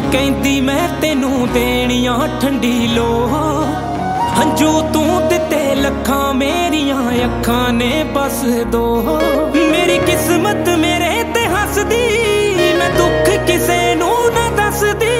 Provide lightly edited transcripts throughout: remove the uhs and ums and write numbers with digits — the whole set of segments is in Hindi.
कहती मैं तेनू देनियां ठंडी लो, हंजू तू दिते लखां मेरियां अखां ने बस दो। मेरी किस्मत मेरे ते हसदी, मैं दुख किसे नू ना दसदी।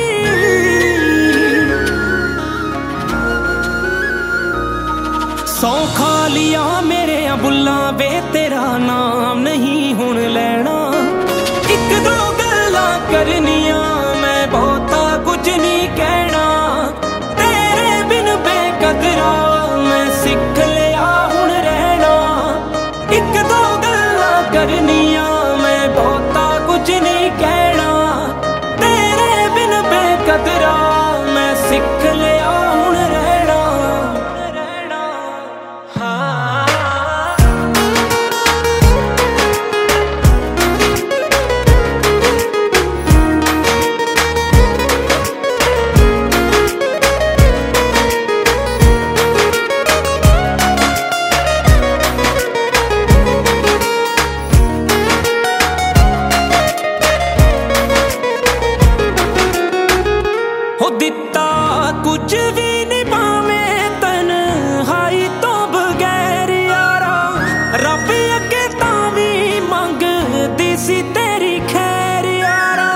सौ खा लिया मेरे बुल्ला वे तेरा नाम नहीं हुण लैना। एक दो गल्लां करनियां मैं बहुता कुछ नहीं कहना। तेरे बिन बेकदरा मैं सिख लिया हुण रहना। एक दो गल्लां करनियां मैं बहुता कुछ नहीं कहना। तेरे बिन बेकदरा मैं सिख लिया हुण रहना। दिता कुछ भी नहीं पावें तन्हाई तो बगैर यारा। रब अगे तां भी मंगदी सी तेरी खैर यारा।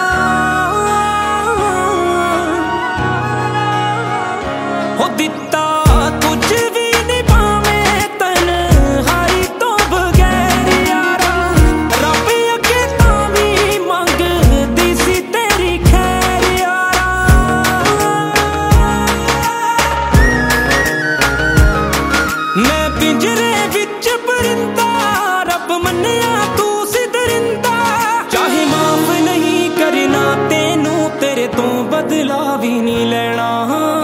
हो दिता कुछ भी नहीं पावें तन्हाई तो बगैर यारा। रब अगे तां भी मंगदी सी तेरी खैर यारा। मैं पिंजरे विच परिंदा, रब मन्निया तू सिदरिंदा। चाहे माफ नहीं करना तेनू, तेरे तो बदला भी नहीं लेना।